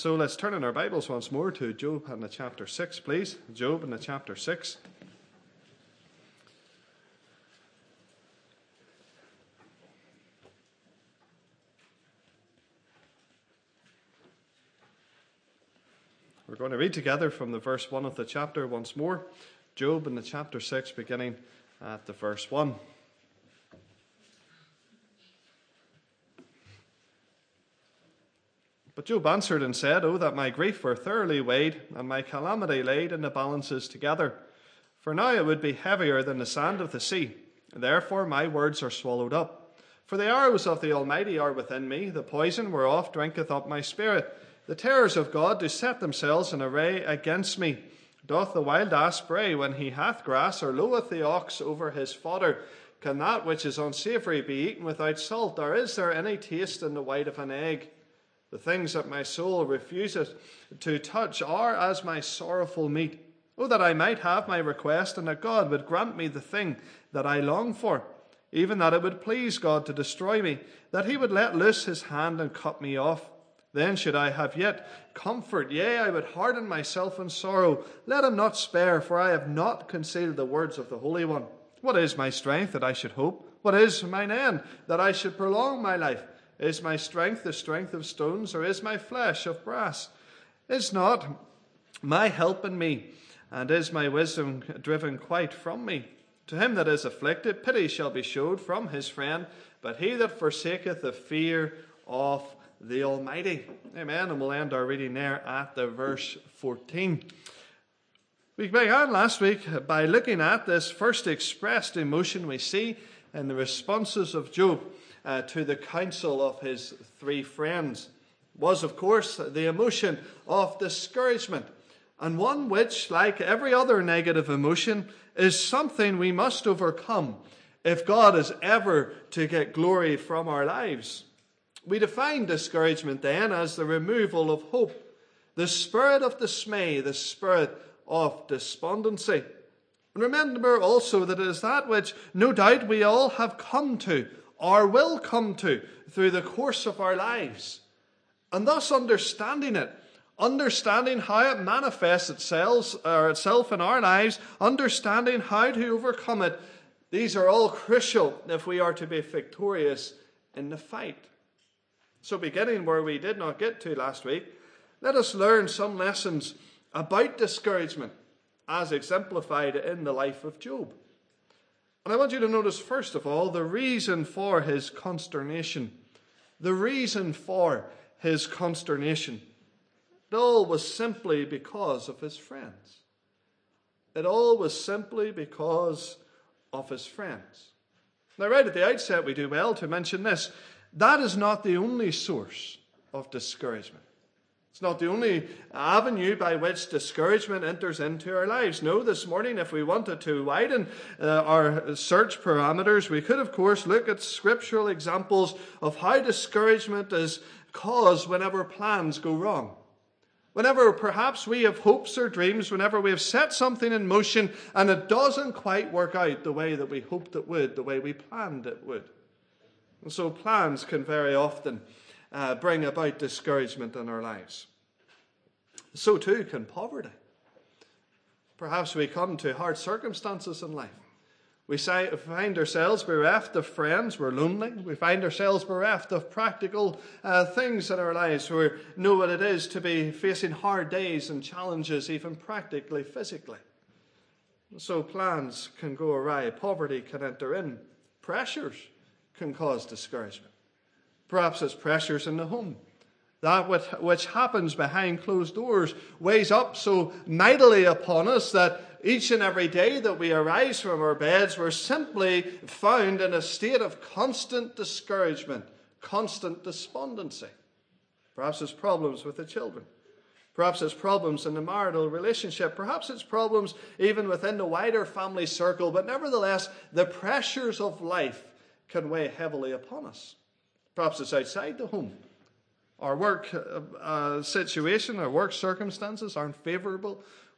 So let's turn in our Bibles once more to Job and the chapter 6, please. Job and the chapter 6. We're going to read together from the verse 1 of the chapter once more. Job and the chapter 6, beginning at the verse 1. But Job answered and said, "Oh, that my grief were thoroughly weighed, and my calamity laid in the balances together. For now it would be heavier than the sand of the sea. Therefore my words are swallowed up. For the arrows of the Almighty are within me, the poison whereof drinketh up my spirit. The terrors of God do set themselves in array against me. Doth the wild ass bray when he hath grass, or loweth the ox over his fodder? Can that which is unsavoury be eaten without salt, or is there any taste in the white of an egg? The things that my soul refuseth to touch are as my sorrowful meat. Oh, that I might have my request, and that God would grant me the thing that I long for, even that it would please God to destroy me, that he would let loose his hand and cut me off. Then should I have yet comfort, yea, I would harden myself in sorrow. Let him not spare, for I have not concealed the words of the Holy One. What is my strength that I should hope? What is mine end that I should prolong my life? Is my strength the strength of stones, or is my flesh of brass? Is not my help in me, and is my wisdom driven quite from me? To him that is afflicted, pity shall be showed from his friend, but he that forsaketh the fear of the Almighty." Amen. And we'll end our reading there at the verse 14. We began last week by looking at this first expressed emotion we see in the responses of Job to the counsel of his three friends. Was, of course, the emotion of discouragement, and one which, like every other negative emotion, is something we must overcome if God is ever to get glory from our lives. We define discouragement then as the removal of hope, the spirit of dismay, the spirit of despondency. And remember also that it is that which no doubt we all have come to, or will come to, through the course of our lives. And thus understanding it, understanding how it manifests itself in our lives, understanding how to overcome it, these are all crucial if we are to be victorious in the fight. So beginning where we did not get to last week, let us learn some lessons about discouragement as exemplified in the life of Job. And I want you to notice, first of all, the reason for his consternation. The reason for his consternation. It all was simply because of his friends. It all was simply because of his friends. Now, right at the outset, we do well to mention this. That is not the only source of discouragement. It's not the only avenue by which discouragement enters into our lives. No, this morning, if we wanted to widen our search parameters, we could, of course, look at scriptural examples of how discouragement is caused whenever plans go wrong. Whenever perhaps we have hopes or dreams, whenever we have set something in motion and it doesn't quite work out the way that we hoped it would, the way we planned it would. And so plans can very often bring about discouragement in our lives. So too can poverty. Perhaps we come to hard circumstances in life. We find ourselves bereft of friends, we're lonely. We find ourselves bereft of practical things in our lives. We know what it is to be facing hard days and challenges, even practically, physically. So plans can go awry. Poverty can enter in. Pressures can cause discouragement. Perhaps it's pressures in the home. That which happens behind closed doors weighs up so mightily upon us that each and every day that we arise from our beds, we're simply found in a state of constant discouragement, constant despondency. Perhaps it's problems with the children. Perhaps it's problems in the marital relationship. Perhaps it's problems even within the wider family circle. But nevertheless, the pressures of life can weigh heavily upon us. Perhaps it's outside the home. Our work situation, our work circumstances aren't favorable.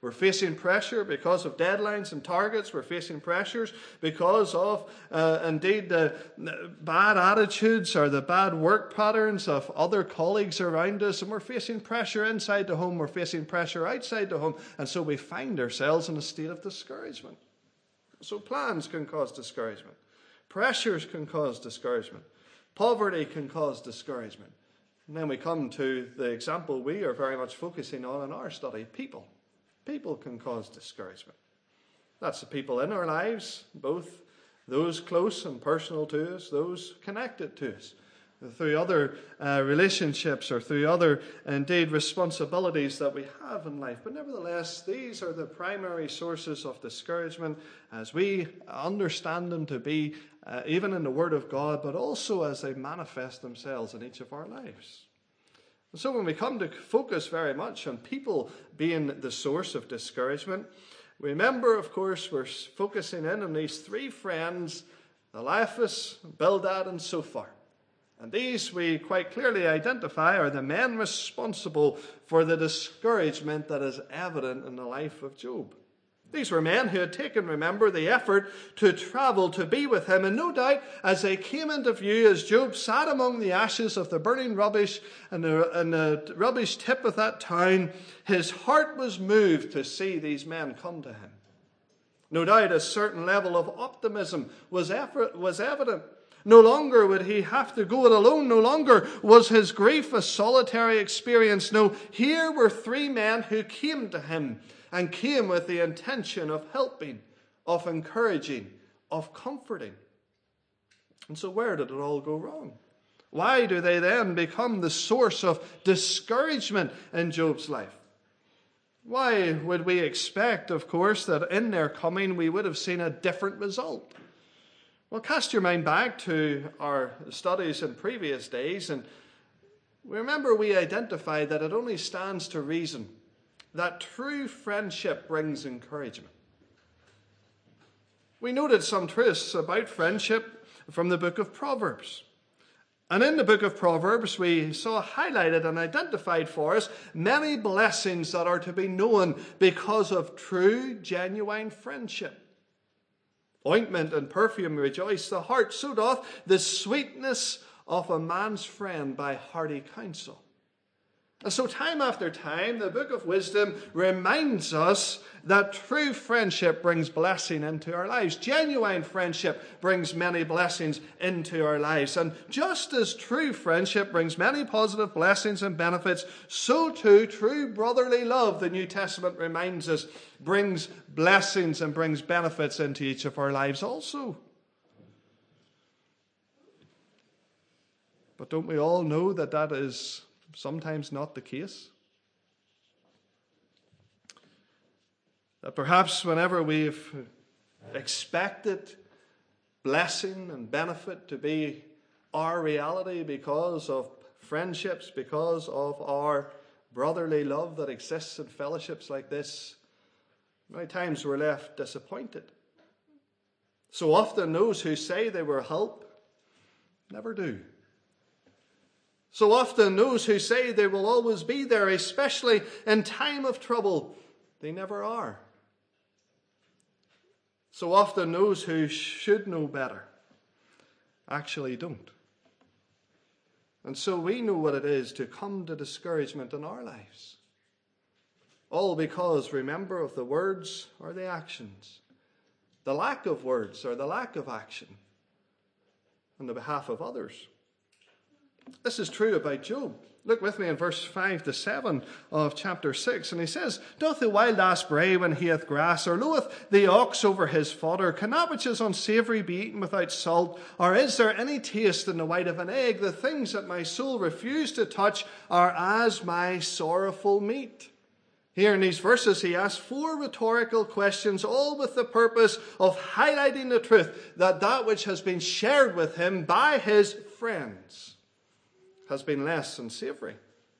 We're facing pressure because of deadlines and targets. We're facing pressures because of, indeed, the bad attitudes or the bad work patterns of other colleagues around us. And we're facing pressure inside the home. We're facing pressure outside the home. And so we find ourselves in a state of discouragement. So plans can cause discouragement. Pressures can cause discouragement. Poverty can cause discouragement. And then we come to the example we are very much focusing on in our study, people. People can cause discouragement. That's the people in our lives, both those close and personal to us, those connected to us, through other relationships or through other, indeed, responsibilities that we have in life. But nevertheless, these are the primary sources of discouragement as we understand them to be, even in the Word of God, but also as they manifest themselves in each of our lives. So when we come to focus very much on people being the source of discouragement, remember, of course, we're focusing in on these three friends, Eliphaz, Bildad, and Zophar. And these we quite clearly identify are the men responsible for the discouragement that is evident in the life of Job. These were men who had taken, remember, the effort to travel to be with him. And no doubt, as they came into view, as Job sat among the ashes of the burning rubbish and the rubbish tip of that town, his heart was moved to see these men come to him. No doubt a certain level of optimism was evident. No longer would he have to go it alone. No longer was his grief a solitary experience. No, here were three men who came to him and came with the intention of helping, of encouraging, of comforting. And so where did it all go wrong? Why do they then become the source of discouragement in Job's life? Why would we expect, of course, that in their coming we would have seen a different result? Well, cast your mind back to our studies in previous days, and remember we identified that it only stands to reason that true friendship brings encouragement. We noted some truths about friendship from the book of Proverbs. And in the book of Proverbs, we saw highlighted and identified for us many blessings that are to be known because of true, genuine friendship. Ointment and perfume rejoice the heart, so doth the sweetness of a man's friend by hearty counsel. And so time after time, the book of wisdom reminds us that true friendship brings blessing into our lives. Genuine friendship brings many blessings into our lives. And just as true friendship brings many positive blessings and benefits, so too true brotherly love, the New Testament reminds us, brings blessings and brings benefits into each of our lives also. But don't we all know that that is sometimes not the case? That perhaps whenever we've expected blessing and benefit to be our reality because of friendships, because of our brotherly love that exists in fellowships like this, many times we're left disappointed. So often those who say they will help never do. So often those who say they will always be there, especially in time of trouble, they never are. So often those who should know better actually don't. And so we know what it is to come to discouragement in our lives. All because, remember, of the words or the actions. The lack of words or the lack of action on the behalf of others. This is true about Job. Look with me in verse 5 to 7 of chapter 6. And he says, Doth the wild ass bray when he hath grass, or loweth the ox over his fodder? Can that which is unsavoury be eaten without salt? Or is there any taste in the white of an egg? The things that my soul refused to touch are as my sorrowful meat. Here in these verses, he asks 4 rhetorical questions, all with the purpose of highlighting the truth that which has been shared with him by his friends has been less than savoury.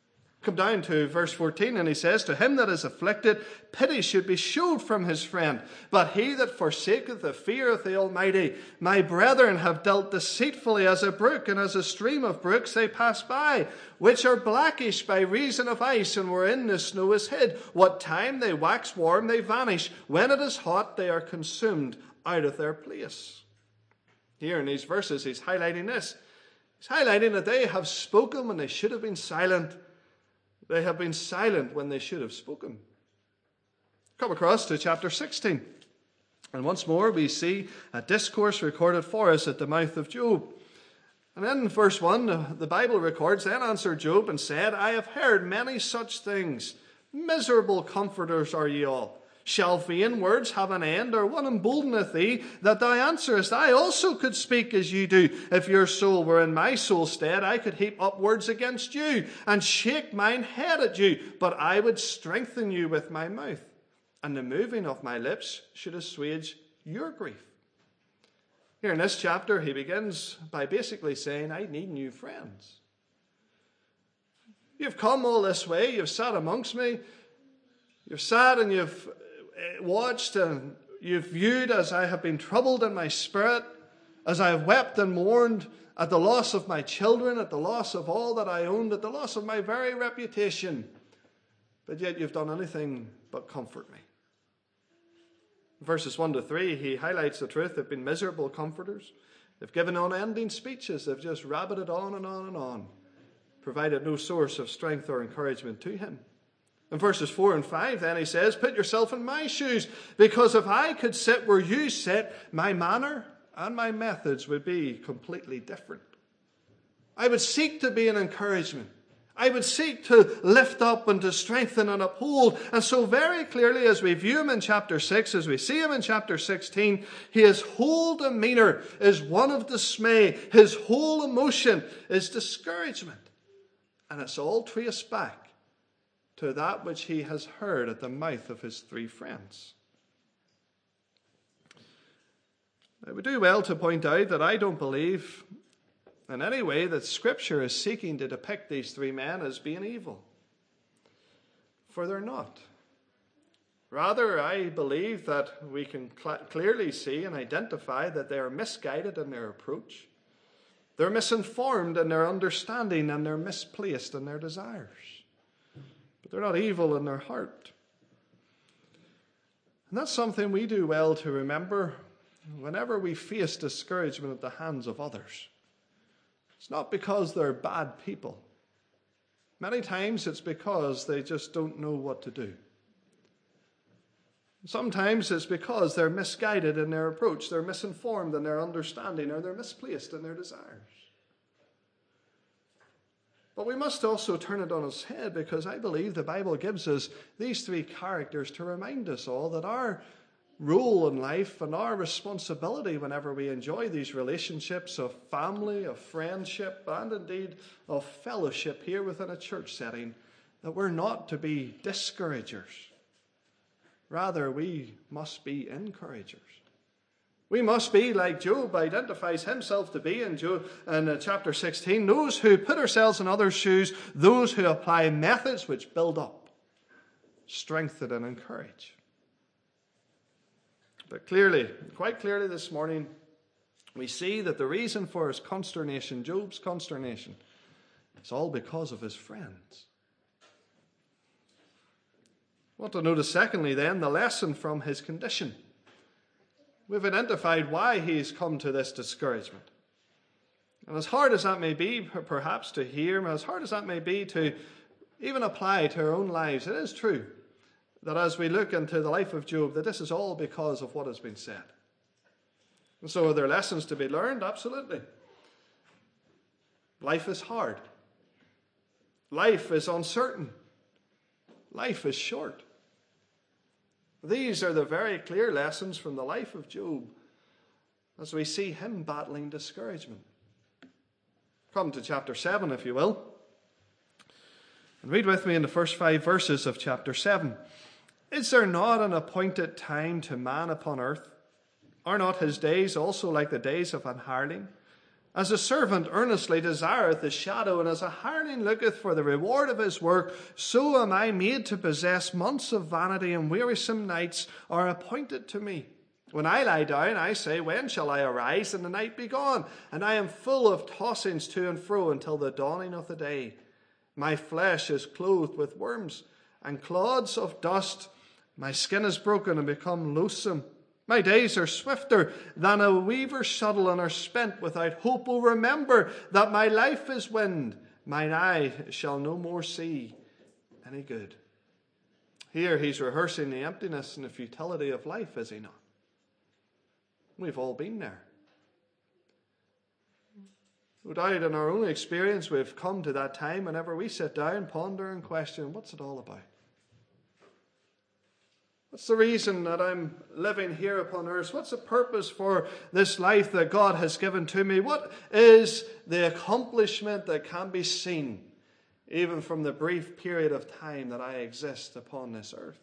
Come down to verse 14, and he says, to him that is afflicted, pity should be showed from his friend. But he that forsaketh the fear of the Almighty, my brethren have dealt deceitfully as a brook, and as a stream of brooks they pass by, which are blackish by reason of ice, and wherein the snow is hid. What time they wax warm, they vanish. When it is hot, they are consumed out of their place. Here in these verses, he's highlighting this. He's highlighting that they have spoken when they should have been silent. They have been silent when they should have spoken. Come across to chapter 16. And once more we see a discourse recorded for us at the mouth of Job. And in verse 1, the Bible records, then answered Job and said, I have heard many such things. Miserable comforters are ye all. Shall vain words have an end, or what emboldeneth thee that thou answerest? I also could speak as ye do. If your soul were in my soul's stead, I could heap up words against you, and shake mine head at you. But I would strengthen you with my mouth, and the moving of my lips should assuage your grief. Here in this chapter, he begins by basically saying, I need new friends. You've come all this way, you've sat amongst me, you've sat and you've watched and you've viewed as I have been troubled in my spirit, as I have wept and mourned at the loss of my children, at the loss of all that I owned, at the loss of my very reputation. But yet you've done anything but comfort me. In verses 1 to 3, he highlights the truth. They've been miserable comforters. They've given unending speeches. They've just rabbited on and on and on, provided no source of strength or encouragement to him. In verses 4 and 5, then he says, put yourself in my shoes, because if I could sit where you sit, my manner and my methods would be completely different. I would seek to be an encouragement. I would seek to lift up and to strengthen and uphold. And so very clearly, as we view him in chapter 6, as we see him in chapter 16, his whole demeanor is one of dismay. His whole emotion is discouragement. And it's all traced back to that which he has heard at the mouth of his three friends. I would do well to point out that I don't believe in any way that Scripture is seeking to depict these three men as being evil. For they're not. Rather, I believe that we can clearly see and identify that they are misguided in their approach. They're misinformed in their understanding, and they're misplaced in their desires. But they're not evil in their heart. And that's something we do well to remember whenever we face discouragement at the hands of others. It's not because they're bad people. Many times it's because they just don't know what to do. Sometimes it's because they're misguided in their approach, they're misinformed in their understanding, or they're misplaced in their desires. But we must also turn it on its head, because I believe the Bible gives us these three characters to remind us all that our role in life and our responsibility whenever we enjoy these relationships of family, of friendship, and indeed of fellowship here within a church setting, that we're not to be discouragers. Rather, we must be encouragers. We must be, like Job identifies himself to be in chapter 16, those who put ourselves in others' shoes, those who apply methods which build up, strengthen, and encourage. But clearly, quite clearly this morning, we see that the reason for his consternation, Job's consternation, is all because of his friends. I want to notice, secondly, then, the lesson from his condition. We've identified why he's come to this discouragement. And as hard as that may be, perhaps, to hear, as hard as that may be to even apply to our own lives, it is true that as we look into the life of Job, that this is all because of what has been said. And so are there lessons to be learned? Absolutely. Life is hard. Life is uncertain. Life is short. These are the very clear lessons from the life of Job as we see him battling discouragement. Come to chapter 7, if you will, and read with me in the first 5 verses of chapter 7. Is there not an appointed time to man upon earth? Are not his days also like the days of an hireling? As a servant earnestly desireth the shadow, and as a hireling looketh for the reward of his work, so am I made to possess months of vanity, and wearisome nights are appointed to me. When I lie down, I say, when shall I arise, and the night be gone? And I am full of tossings to and fro until the dawning of the day. My flesh is clothed with worms and clods of dust. My skin is broken and become loathsome. My days are swifter than a weaver's shuttle, and are spent without hope. O remember that my life is wind. Mine eye shall no more see any good. Here he's rehearsing the emptiness and the futility of life, is he not? We've all been there. No doubt in our own experience we've come to that time whenever we sit down, ponder and question, what's it all about? What's the reason that I'm living here upon earth? What's the purpose for this life that God has given to me? What is the accomplishment that can be seen even from the brief period of time that I exist upon this earth?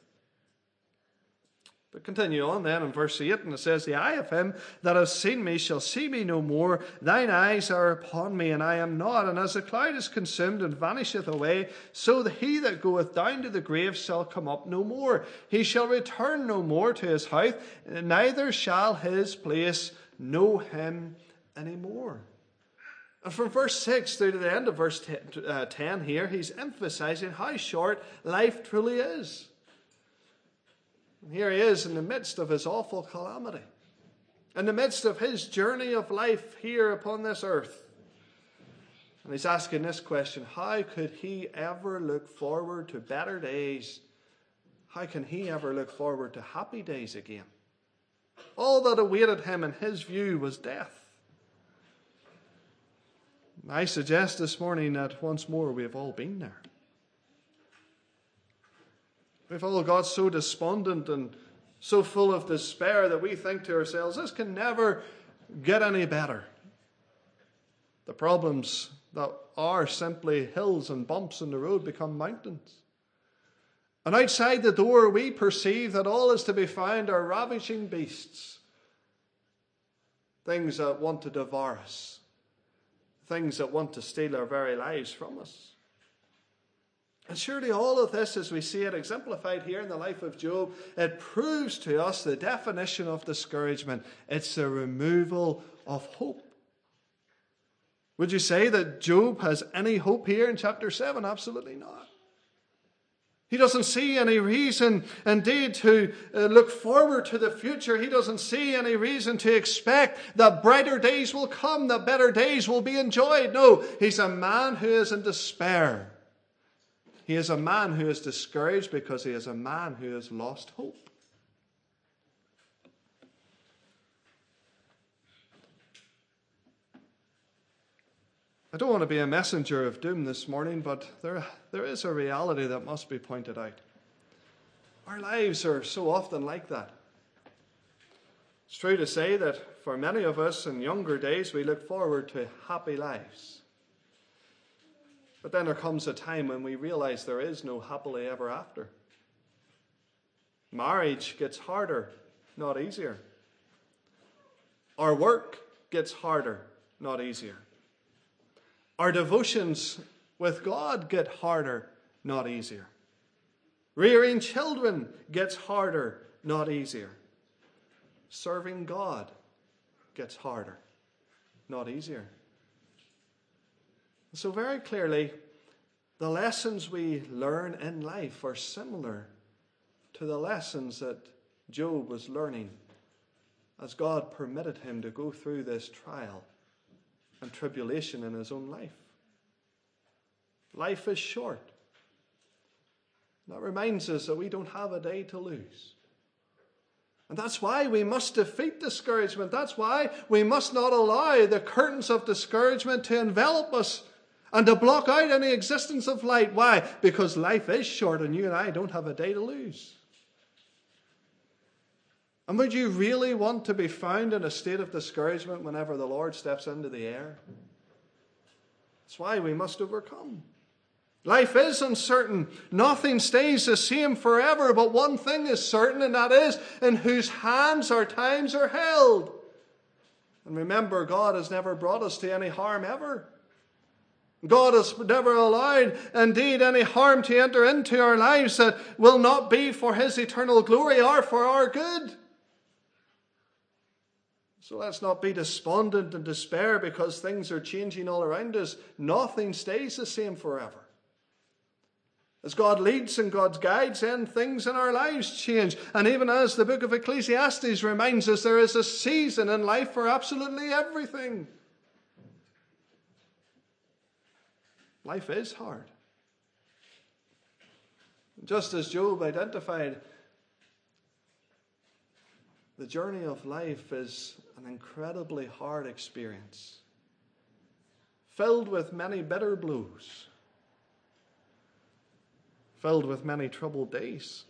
But continue on then in verse 8, and it says, the eye of him that has seen me shall see me no more. Thine eyes are upon me, and I am not. And as the cloud is consumed and vanisheth away, so he that goeth down to the grave shall come up no more. He shall return no more to his house, neither shall his place know him any more. And from verse 6 through to the end of verse 10 here, he's emphasizing how short life truly is. And here he is in the midst of his awful calamity, in the midst of his journey of life here upon this earth. And he's asking this question, how could he ever look forward to better days? How can he ever look forward to happy days again? All that awaited him in his view was death. I suggest this morning that once more we have all been there. We've all got so despondent and so full of despair that we think to ourselves, this can never get any better. The problems that are simply hills and bumps in the road become mountains. And outside the door we perceive that all is to be found are ravaging beasts. Things that want to devour us. Things that want to steal our very lives from us. And surely all of this, as we see it exemplified here in the life of Job, it proves to us the definition of discouragement. It's the removal of hope. Would you say that Job has any hope here in chapter 7? Absolutely not. He doesn't see any reason, indeed, to look forward to the future. He doesn't see any reason to expect that brighter days will come, that better days will be enjoyed. No, he's a man who is in despair. He is a man who is discouraged because he is a man who has lost hope. I don't want to be a messenger of doom this morning, but there is a reality that must be pointed out. Our lives are so often like that. It's true to say that for many of us in younger days, we look forward to happy lives. But then there comes a time when we realize there is no happily ever after. Marriage gets harder, not easier. Our work gets harder, not easier. Our devotions with God get harder, not easier. Rearing children gets harder, not easier. Serving God gets harder, not easier. So very clearly, the lessons we learn in life are similar to the lessons that Job was learning as God permitted him to go through this trial and tribulation in his own life. Life is short. That reminds us that we don't have a day to lose. And that's why we must defeat discouragement. That's why we must not allow the curtains of discouragement to envelop us and to block out any existence of light. Why? Because life is short and you and I don't have a day to lose. And would you really want to be found in a state of discouragement whenever the Lord steps into the air? That's why we must overcome. Life is uncertain. Nothing stays the same forever, but one thing is certain, and that is in whose hands our times are held. And remember, God has never brought us to any harm ever. God has never allowed, indeed, any harm to enter into our lives that will not be for his eternal glory or for our good. So let's not be despondent and despair because things are changing all around us. Nothing stays the same forever. As God leads and God guides, then things in our lives change. And even as the book of Ecclesiastes reminds us, there is a season in life for absolutely everything. Life is hard. Just as Job identified, the journey of life is an incredibly hard experience, filled with many bitter blows, filled with many troubled days.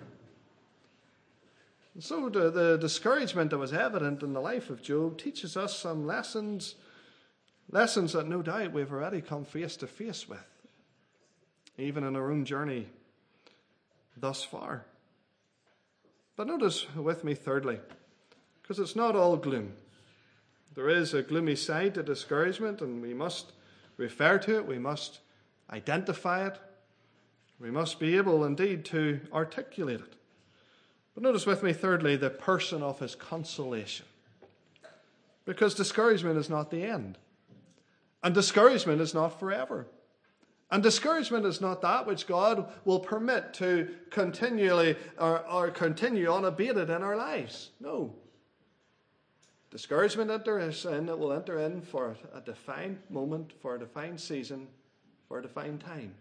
And so the discouragement that was evident in the life of Job teaches us some lessons that no doubt we've already come face to face with, even in our own journey thus far. But notice with me thirdly, because it's not all gloom. There is a gloomy side to discouragement, and we must refer to it, we must identify it, we must be able indeed to articulate it. But notice with me thirdly, the person of his consolation. Because discouragement is not the end. And discouragement is not forever. And discouragement is not that which God will permit to continually or continue unabated in our lives. No. Discouragement it will enter in for a defined moment, for a defined season, for a defined time.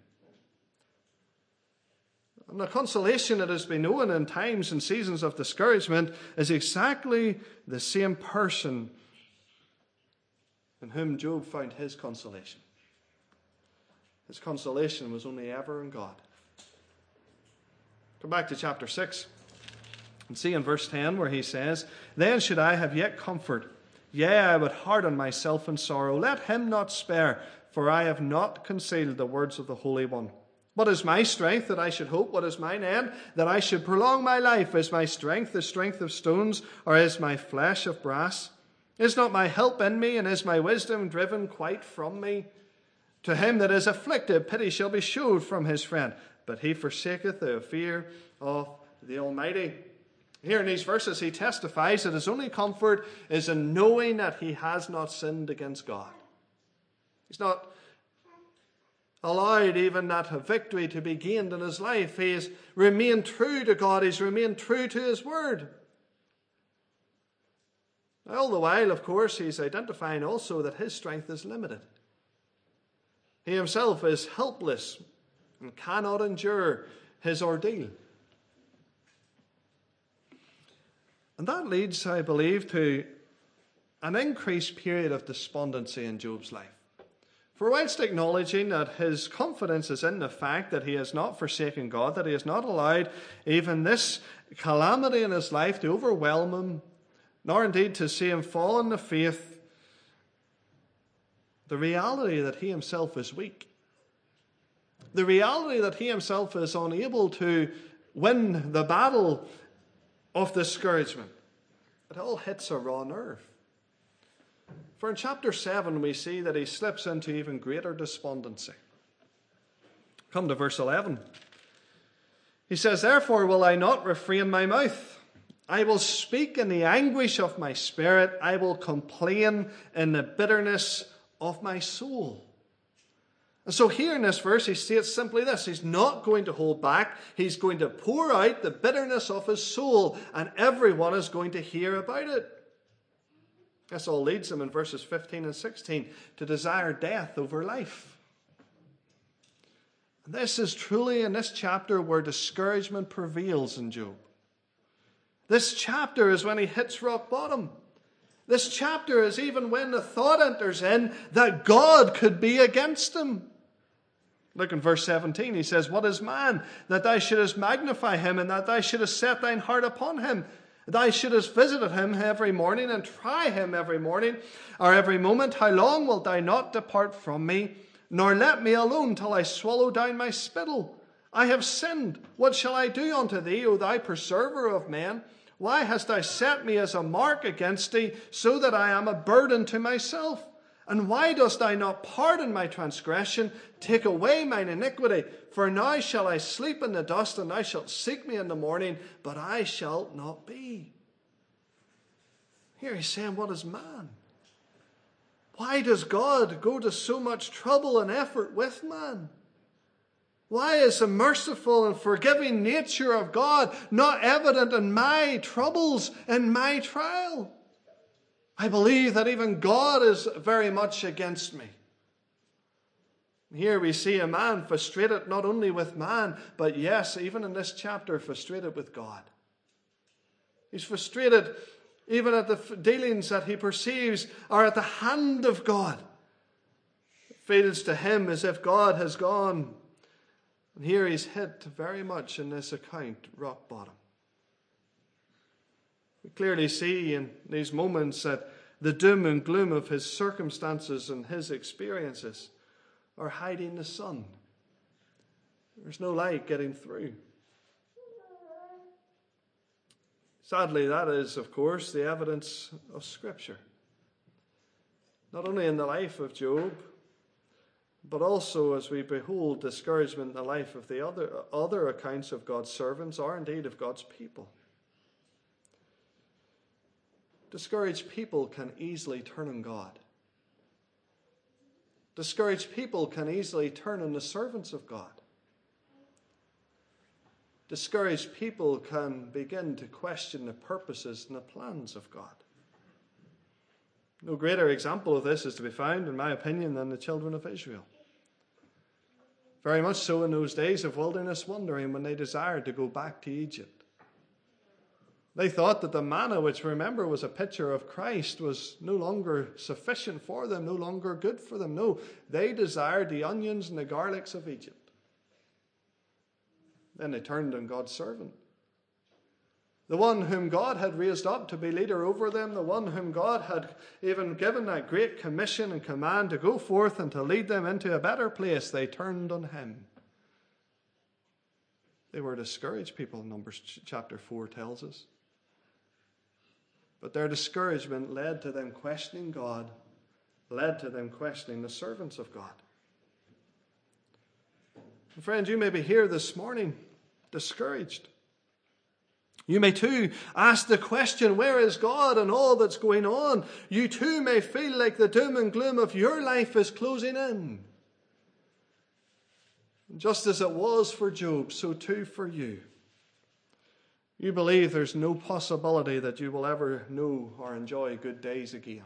And the consolation that has been known in times and seasons of discouragement is exactly the same person in whom Job found his consolation. His consolation was only ever in God. Come back to chapter 6 and see in verse 10 where he says, "Then should I have yet comfort, yea, I would harden myself in sorrow. Let him not spare, for I have not concealed the words of the Holy One. What is my strength that I should hope? What is mine end that I should prolong my life? Is my strength the strength of stones, or is my flesh of brass? Is not my help in me, and is my wisdom driven quite from me? To him that is afflicted, pity shall be showed from his friend, but he forsaketh the fear of the Almighty." Here in these verses he testifies that his only comfort is in knowing that he has not sinned against God. He's not allowed even that victory to be gained in his life. He has remained true to God. He's remained true to his word. All the while, of course, he's identifying also that his strength is limited. He himself is helpless and cannot endure his ordeal. And that leads, I believe, to an increased period of despondency in Job's life. For whilst acknowledging that his confidence is in the fact that he has not forsaken God, that he has not allowed even this calamity in his life to overwhelm him, nor indeed to see him fall in the faith, the reality that he himself is weak, the reality that he himself is unable to win the battle of discouragement, it all hits a raw nerve. For in chapter 7 we see that he slips into even greater despondency. Come to verse 11. He says, "Therefore will I not refrain my mouth. I will speak in the anguish of my spirit. I will complain in the bitterness of my soul." And so here in this verse he states simply this: he's not going to hold back. He's going to pour out the bitterness of his soul, and everyone is going to hear about it. This all leads him in verses 15 and 16 to desire death over life. And this is truly in this chapter where discouragement prevails in Job. This chapter is when he hits rock bottom. This chapter is even when the thought enters in that God could be against him. Look in verse 17. He says, "What is man that thou shouldest magnify him, and that thou shouldest set thine heart upon him? Thou shouldest visit him every morning and try him every morning or every moment. How long wilt thou not depart from me, nor let me alone till I swallow down my spittle? I have sinned. What shall I do unto thee, O thou preserver of men? Why hast thou set me as a mark against thee, so that I am a burden to myself? And why dost thou not pardon my transgression, take away mine iniquity? For now shall I sleep in the dust, and thou shalt seek me in the morning, but I shall not be. Here he's saying, what is man? Why does God go to so much trouble and effort with man? Why is the merciful and forgiving nature of God not evident in my troubles and my trial? I believe that even God is very much against me. Here we see a man frustrated not only with man, but yes, even in this chapter, frustrated with God. He's frustrated even at the dealings that he perceives are at the hand of God. It feels to him as if God has gone. And here he's hit very much in this account, rock bottom. We clearly see in these moments that the doom and gloom of his circumstances and his experiences are hiding the sun. There's no light getting through. Sadly, that is, of course, the evidence of Scripture. Not only in the life of Job, but also as we behold discouragement in the life of the other accounts of God's servants, or indeed of God's people. Discouraged people can easily turn on God. Discouraged people can easily turn on the servants of God. Discouraged people can begin to question the purposes and the plans of God. No greater example of this is to be found, in my opinion, than the children of Israel. Very much so in those days of wilderness wandering when they desired to go back to Egypt. They thought that the manna, which remember was a picture of Christ, was no longer sufficient for them, no longer good for them. No, they desired the onions and the garlics of Egypt. Then they turned on God's servant. The one whom God had raised up to be leader over them, the one whom God had even given that great commission and command to go forth and to lead them into a better place, they turned on him. They were discouraged people, Numbers chapter 4 tells us. But their discouragement led to them questioning God, led to them questioning the servants of God. And friends, you may be here this morning discouraged. You may too ask the question, where is God and all that's going on? You too may feel like the doom and gloom of your life is closing in. Just as it was for Job, so too for you. You believe there's no possibility that you will ever know or enjoy good days again.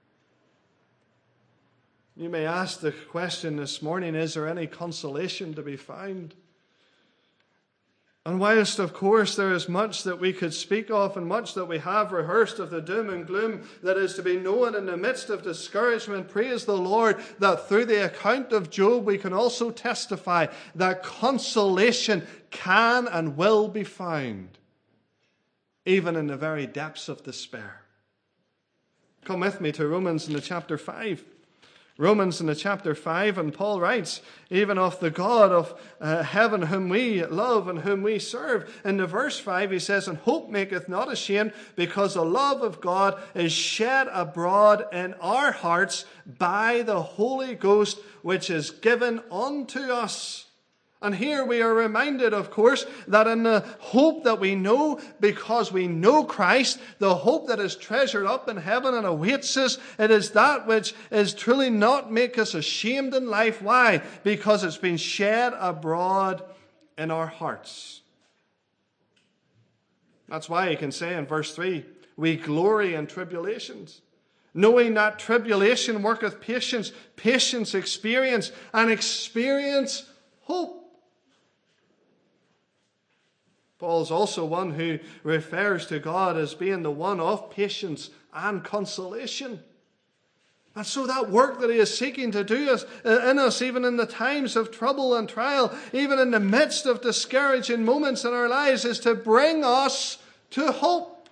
You may ask the question this morning, is there any consolation to be found? And whilst, of course, there is much that we could speak of and much that we have rehearsed of the doom and gloom that is to be known in the midst of discouragement, praise the Lord that through the account of Job we can also testify that consolation can and will be found, even in the very depths of despair. Come with me to Romans in the chapter 5. Romans in the chapter 5, and Paul writes, even of the God of heaven whom we love and whom we serve. In the verse 5 he says, and hope maketh not ashamed, because the love of God is shed abroad in our hearts by the Holy Ghost, which is given unto us. And here we are reminded, of course, that in the hope that we know, because we know Christ, the hope that is treasured up in heaven and awaits us, it is that which is truly not make us ashamed in life. Why? Because it's been shed abroad in our hearts. That's why you can say in verse 3, we glory in tribulations, knowing that tribulation worketh patience, patience experience, and experience hope. Paul's also one who refers to God as being the one of patience and consolation. And so that work that he is seeking to do in us, even in the times of trouble and trial, even in the midst of discouraging moments in our lives, is to bring us to hope.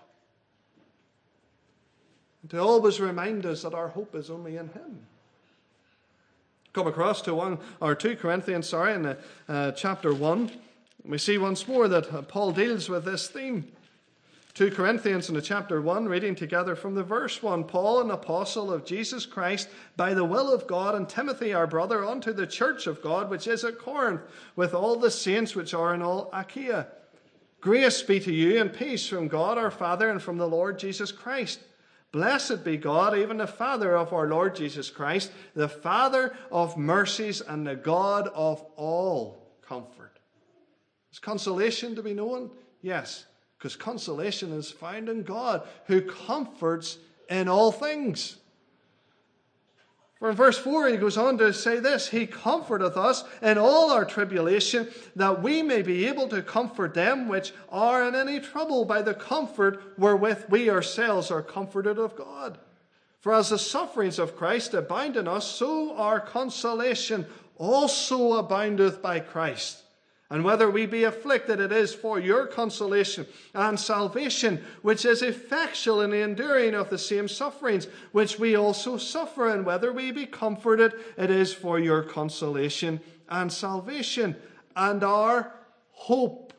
And to always remind us that our hope is only in him. Come across to 2 Corinthians, in chapter 1. We see once more that Paul deals with this theme. 2 Corinthians in the chapter 1, reading together from the verse 1. Paul, an apostle of Jesus Christ, by the will of God, and Timothy, our brother, unto the church of God, which is at Corinth, with all the saints which are in all Achaia. Grace be to you and peace from God our Father and from the Lord Jesus Christ. Blessed be God, even the Father of our Lord Jesus Christ, the Father of mercies and the God of all comfort. Is consolation to be known? Yes, because consolation is found in God, who comforts in all things. For in verse 4 he goes on to say this: He comforteth us in all our tribulation, that we may be able to comfort them which are in any trouble by the comfort wherewith we ourselves are comforted of God. For as the sufferings of Christ abound in us, so our consolation also aboundeth by Christ. And whether we be afflicted, it is for your consolation and salvation, which is effectual in the enduring of the same sufferings, which we also suffer. And whether we be comforted, it is for your consolation and salvation. And our hope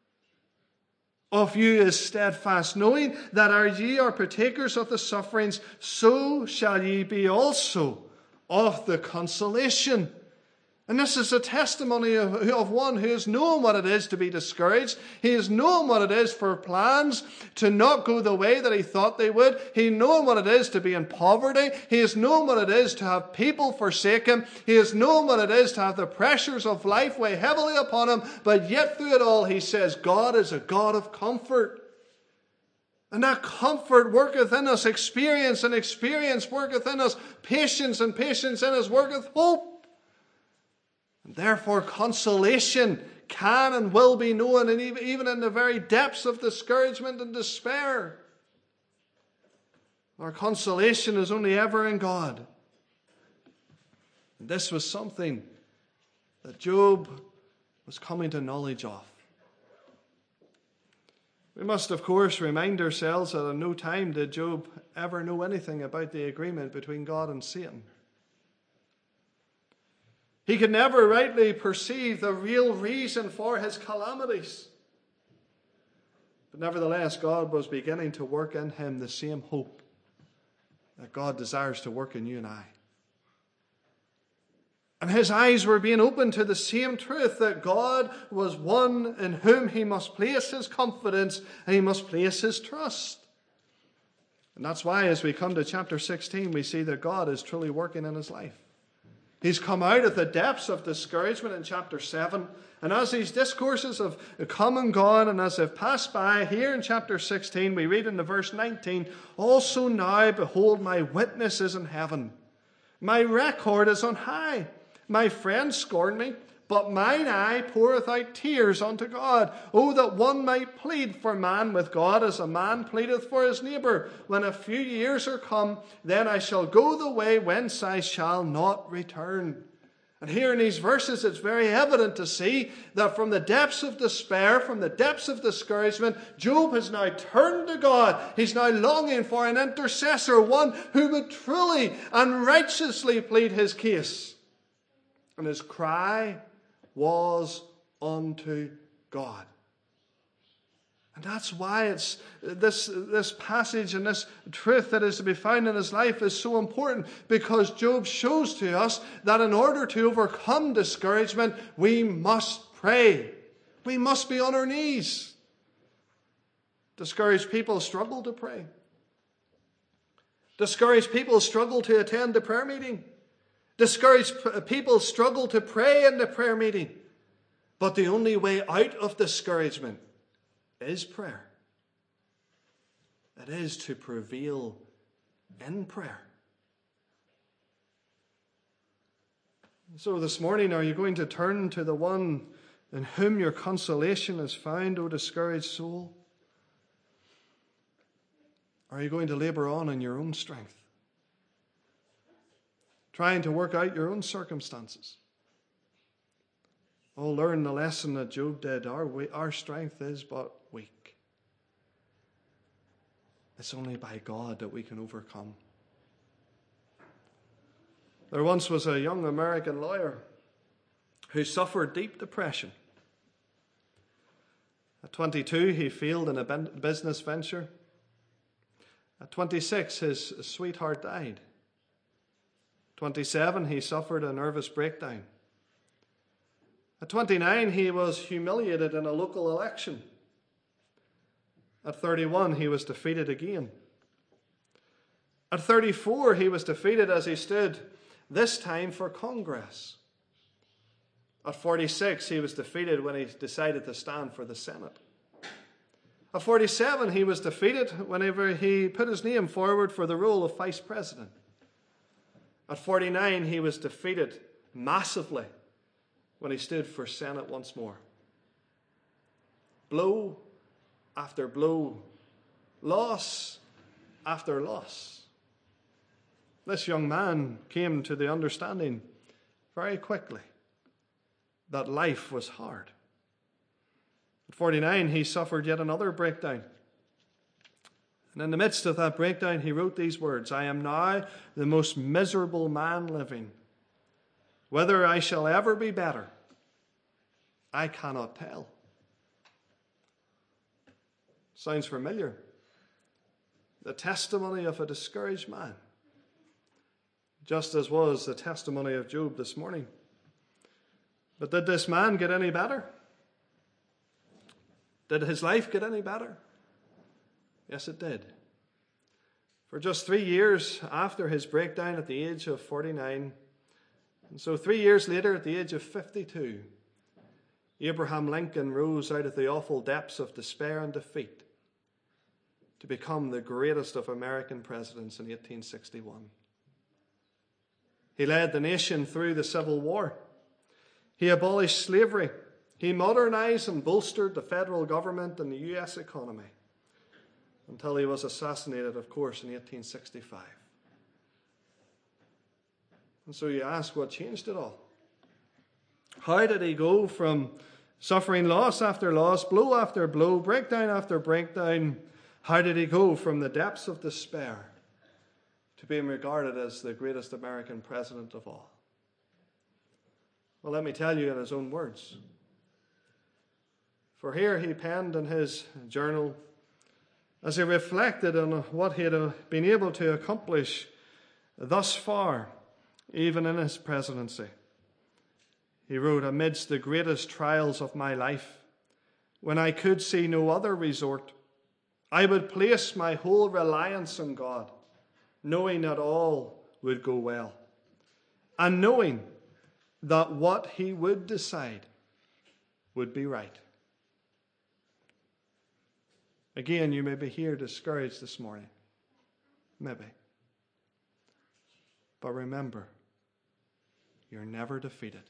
of you is steadfast, knowing that ye are partakers of the sufferings, so shall ye be also of the consolation. And this is a testimony of one who has known what it is to be discouraged. He has known what it is for plans to not go the way that he thought they would. He has known what it is to be in poverty. He has known what it is to have people forsake him. He has known what it is to have the pressures of life weigh heavily upon him. But yet through it all, he says, God is a God of comfort. And that comfort worketh in us. Experience and experience worketh in us. Patience and patience in us worketh hope. And therefore, consolation can and will be known, and even in the very depths of discouragement and despair. Our consolation is only ever in God. And this was something that Job was coming to knowledge of. We must, of course, remind ourselves that at no time did Job ever know anything about the agreement between God and Satan. He could never rightly perceive the real reason for his calamities. But nevertheless, God was beginning to work in him the same hope that God desires to work in you and I. And his eyes were being opened to the same truth, that God was one in whom he must place his confidence and he must place his trust. And that's why, as we come to chapter 16, we see that God is truly working in his life. He's come out of the depths of discouragement in chapter 7. And as these discourses have come and gone, and as they've passed by, here in chapter 16, we read in the verse 19, Also now, behold, my witness is in heaven. My record is on high. My friends scorn me, but mine eye poureth out tears unto God. Oh, that one might plead for man with God as a man pleadeth for his neighbour. When a few years are come, then I shall go the way whence I shall not return. And here in these verses, it's very evident to see that from the depths of despair, from the depths of discouragement, Job has now turned to God. He's now longing for an intercessor, one who would truly and righteously plead his case. And his cry was unto God. And that's why it's this passage and this truth that is to be found in his life is so important, because Job shows to us that in order to overcome discouragement, we must pray. We must be on our knees. Discouraged people struggle to pray. Discouraged people struggle to attend the prayer meeting. Discouraged people struggle to pray in the prayer meeting. But the only way out of discouragement is prayer. It is to prevail in prayer. So this morning, are you going to turn to the one in whom your consolation is found, O discouraged soul? Or are you going to labor on in your own strength, trying to work out your own circumstances? Oh, learn the lesson that Job did. Our strength is but weak. It's only by God that we can overcome. There once was a young American lawyer who suffered deep depression. At 22, he failed in a business venture. At 26, his sweetheart died. 27, he suffered a nervous breakdown. At 29, he was humiliated in a local election. At 31, he was defeated again. At 34, he was defeated as he stood, this time for Congress. At 46, he was defeated when he decided to stand for the Senate. At 47, he was defeated whenever he put his name forward for the role of vice president. At 49, he was defeated massively when he stood for Senate once more. Blow after blow, loss after loss. This young man came to the understanding very quickly that life was hard. At 49, he suffered yet another breakdown. And in the midst of that breakdown, he wrote these words, "I am now the most miserable man living. Whether I shall ever be better, I cannot tell." Sounds familiar? The testimony of a discouraged man, just as was the testimony of Job this morning. But did this man get any better? Did his life get any better? Yes, it did. For just 3 years after his breakdown at the age of 49, and so 3 years later at the age of 52, Abraham Lincoln rose out of the awful depths of despair and defeat to become the greatest of American presidents in 1861. He led the nation through the Civil War. He abolished slavery. He modernized and bolstered the federal government and the U.S. economy until he was assassinated, of course, in 1865. And so you ask, what changed it all? How did he go from suffering loss after loss, blow after blow, breakdown after breakdown? How did he go from the depths of despair to being regarded as the greatest American president of all? Well, let me tell you in his own words. For here he penned in his journal, as he reflected on what he had been able to accomplish thus far, even in his presidency. He wrote, "Amidst the greatest trials of my life, when I could see no other resort, I would place my whole reliance on God, knowing that all would go well, and knowing that what he would decide would be right." Again, you may be here discouraged this morning. Maybe. But remember, you're never defeated.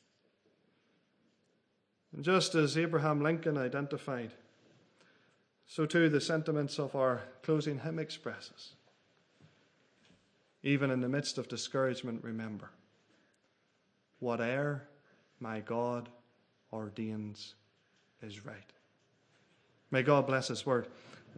And just as Abraham Lincoln identified, so too the sentiments of our closing hymn expresses. Even in the midst of discouragement, remember, whate'er my God ordains is right. May God bless his word.